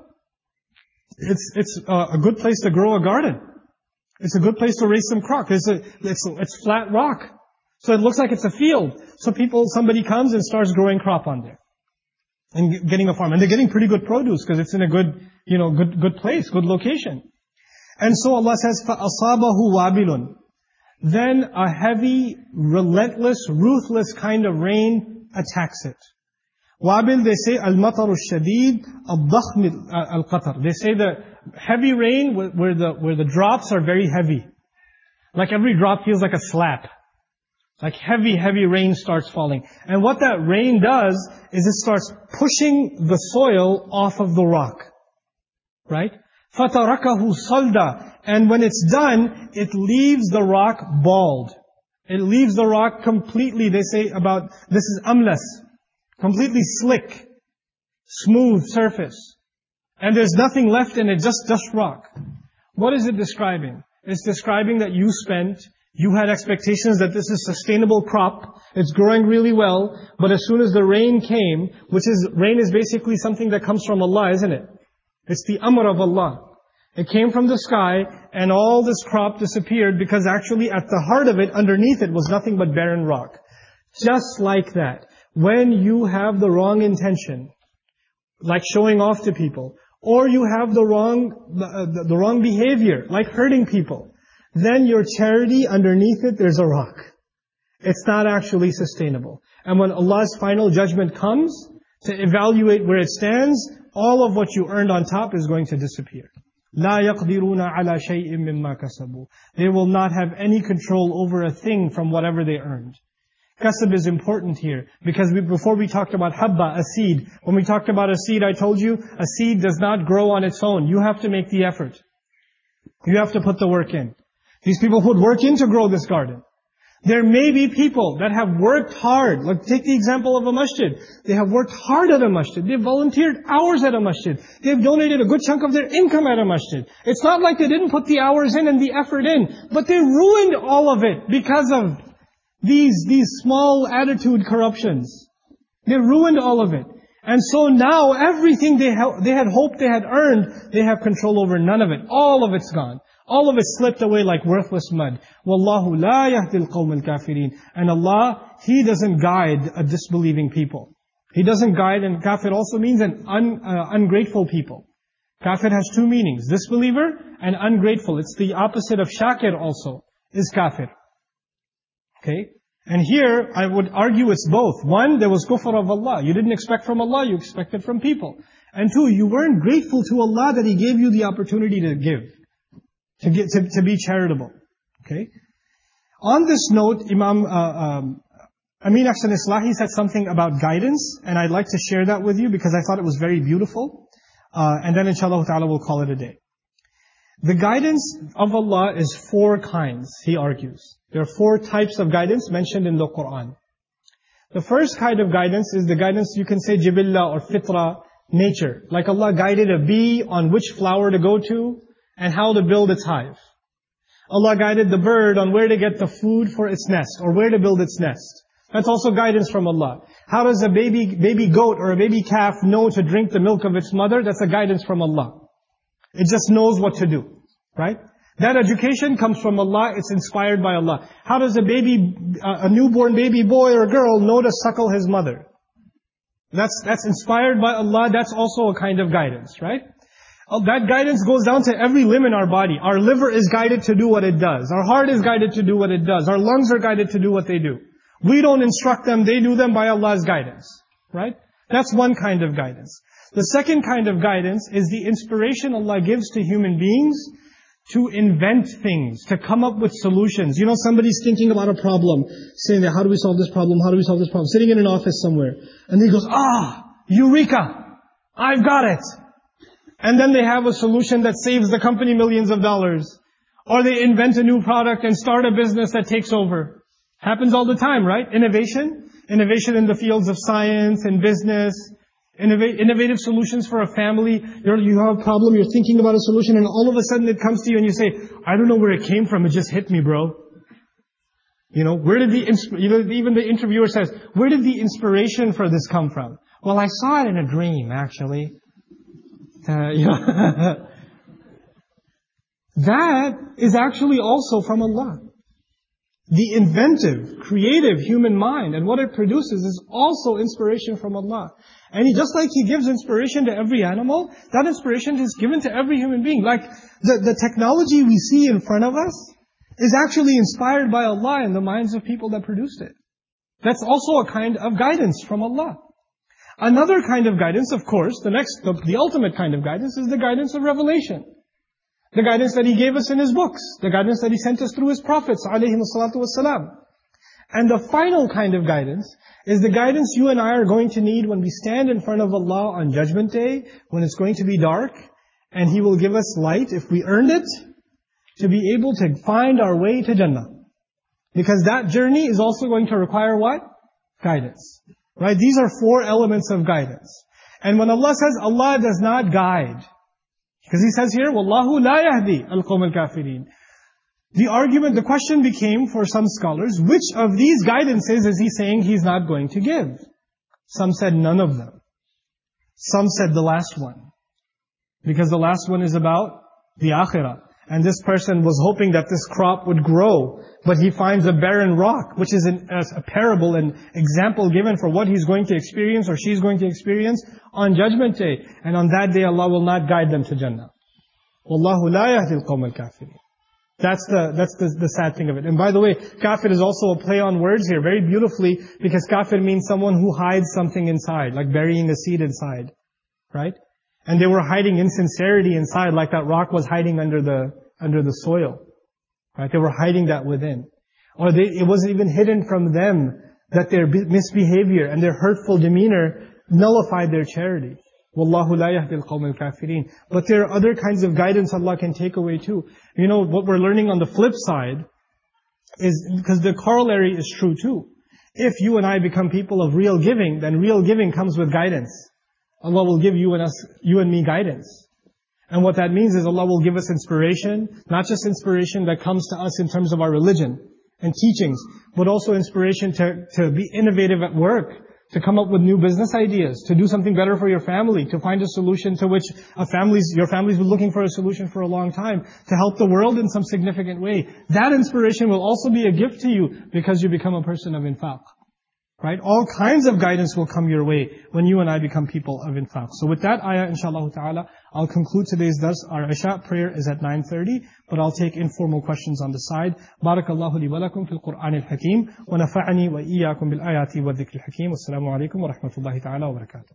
It's a good place to grow a garden. It's a good place to raise some crop. It's flat rock. So it looks like it's a field. So somebody comes and starts growing crop on there. And getting a farm. And they're getting pretty good produce because it's in a good place, good location. And so Allah says, فَأَصَابَهُ وَابِلٌ. Then a heavy, relentless, ruthless kind of rain attacks it. Wabil, they say, al-matar al-shadid, al-dakhm al-qatar. They say the heavy rain where the drops are very heavy. Like every drop feels like a slap. Like heavy, heavy rain starts falling. And what that rain does is it starts pushing the soil off of the rock. Right? فَتَرَكَهُ صَلْدًا. And when it's done, it leaves the rock bald. It leaves the rock completely, they say this is amlas. Completely slick. Smooth surface. And there's nothing left in it, just rock. What is it describing? It's describing that you had expectations that this is sustainable crop, it's growing really well, but as soon as the rain came, rain is basically something that comes from Allah, isn't it? It's the amr of Allah. It came from the sky, and all this crop disappeared because actually at the heart of it, underneath it, was nothing but barren rock. Just like that, when you have the wrong intention, like showing off to people, or you have the wrong behavior, like hurting people, then your charity, underneath it, there's a rock. It's not actually sustainable. And when Allah's final judgment comes to evaluate where it stands, all of what you earned on top is going to disappear. لا يقدرون على شيء مما كسبوا. They will not have any control over a thing from whatever they earned. Kasab is important here because before we talked about habba, a seed. When we talked about a seed, I told you a seed does not grow on its own. You have to make the effort. You have to put the work in. These people put work in to grow this garden. There may be people that have worked hard. Like take the example of a masjid. They have worked hard at a masjid. They've volunteered hours at a masjid. They've donated a good chunk of their income at a masjid. It's not like they didn't put the hours in and the effort in, but they ruined all of it because of these small attitude corruptions. They ruined all of it. And so now everything they had hoped they had earned, they have control over none of it. All of it's gone. All of it slipped away like worthless mud. Wallahu la yahdil qawm al-kafirin. And Allah, He doesn't guide a disbelieving people. He doesn't guide, and kafir also means an ungrateful people. Kafir has two meanings, disbeliever and ungrateful. It's the opposite of shakir also, is kafir. Okay? And here, I would argue it's both. One, there was kufr of Allah. You didn't expect from Allah, you expected from people. And two, you weren't grateful to Allah that He gave you the opportunity to give. To be charitable. Okay? On this note, Imam Amin Ahsan Islahi said something about guidance, and I'd like to share that with you because I thought it was very beautiful. And then inshallah ta'ala we'll call it a day. The guidance of Allah is 4 kinds, he argues. There are 4 types of guidance mentioned in the Quran. The first kind of guidance is the guidance you can say jibilla or fitra, nature. Like Allah guided a bee on which flower to go to and how to build its hive. Allah guided the bird on where to get the food for its nest or where to build its nest. That's also guidance from Allah. How does a baby goat or a baby calf know to drink the milk of its mother? That's a guidance from Allah. It just knows what to do, right? That education comes from Allah, it's inspired by Allah. How does a newborn baby boy or girl know to suckle his mother? That's inspired by Allah, that's also a kind of guidance, right? That guidance goes down to every limb in our body. Our liver is guided to do what it does. Our heart is guided to do what it does. Our lungs are guided to do what they do. We don't instruct them, they do them by Allah's guidance, right? That's one kind of guidance. The second kind of guidance is the inspiration Allah gives to human beings to invent things, to come up with solutions. You know, somebody's thinking about a problem, saying that, how do we solve this problem? How do we solve this problem? Sitting in an office somewhere. And he goes, eureka! I've got it! And then they have a solution that saves the company millions of dollars. Or they invent a new product and start a business that takes over. Happens all the time, right? Innovation. Innovation in the fields of science and business. Innovative solutions for a family. You have a problem, you're thinking about a solution, and all of a sudden it comes to you and you say, I don't know where it came from, it just hit me, bro. You know, even the interviewer says, where did the inspiration for this come from? Well, I saw it in a dream, actually. That is actually also from Allah. The inventive, creative human mind and what it produces is also inspiration from Allah. And just like He gives inspiration to every animal, that inspiration is given to every human being. Like the technology we see in front of us is actually inspired by Allah in the minds of people that produced it. That's also a kind of guidance from Allah. Another kind of guidance, of course, the ultimate kind of guidance is the guidance of revelation. The guidance that He gave us in His books. The guidance that He sent us through His prophets, alayhi salatu wassalam. And the final kind of guidance is the guidance you and I are going to need when we stand in front of Allah on Judgment Day, when it's going to be dark, and He will give us light, if we earned it, to be able to find our way to Jannah. Because that journey is also going to require what? Guidance. Right? These are 4 elements of guidance. And when Allah says Allah does not guide, because He says here, وَاللَّهُ لَا يَهْدِي الْقَوْمَ الْكَافِرِينَ. The question became for some scholars, which of these guidances is He saying He's not going to give? Some said none of them. Some said the last one. Because the last one is about the akhirah. And this person was hoping that this crop would grow, but he finds a barren rock, which is a parable, an example given for what he's going to experience or she's going to experience on Judgment Day. And on that day, Allah will not guide them to Jannah. وَاللَّهُ لَا يَهْدِي الْقَوْمَ الْكَافِرِينَ. That's the sad thing of it. And by the way, kafir is also a play on words here, very beautifully, because kafir means someone who hides something inside, like burying a seed inside. Right? And they were hiding insincerity inside, like that rock was hiding under the soil. Right? They were hiding that within. Or it wasn't even hidden from them that their misbehavior and their hurtful demeanor nullified their charity. وَاللَّهُ لَا يَهْدِي الْقَوْمَ الْكَافِرِينَ. But there are other kinds of guidance Allah can take away too. You know, what we're learning on the flip side is, because the corollary is true too. If you and I become people of real giving, then real giving comes with guidance. Allah will give you and me guidance. And what that means is Allah will give us inspiration, not just inspiration that comes to us in terms of our religion and teachings, but also inspiration to be innovative at work, to come up with new business ideas, to do something better for your family, to find a solution to which your family's been looking for a solution for a long time, to help the world in some significant way. That inspiration will also be a gift to you because you become a person of infaq. Right? All kinds of guidance will come your way when you and I become people of infaq. So with that ayah, inshallah ta'ala, I'll conclude today's dars. Our Isha prayer is at 9:30, but I'll take informal questions on the side. Barakallahu li wa lakum fil Qur'an al-Hakim, wa nafa'ani wa iyyakum bil ayati wa dhikr al-Hakim. Wassalamu alaikum wa rahmatullahi ta'ala wa barakatuh.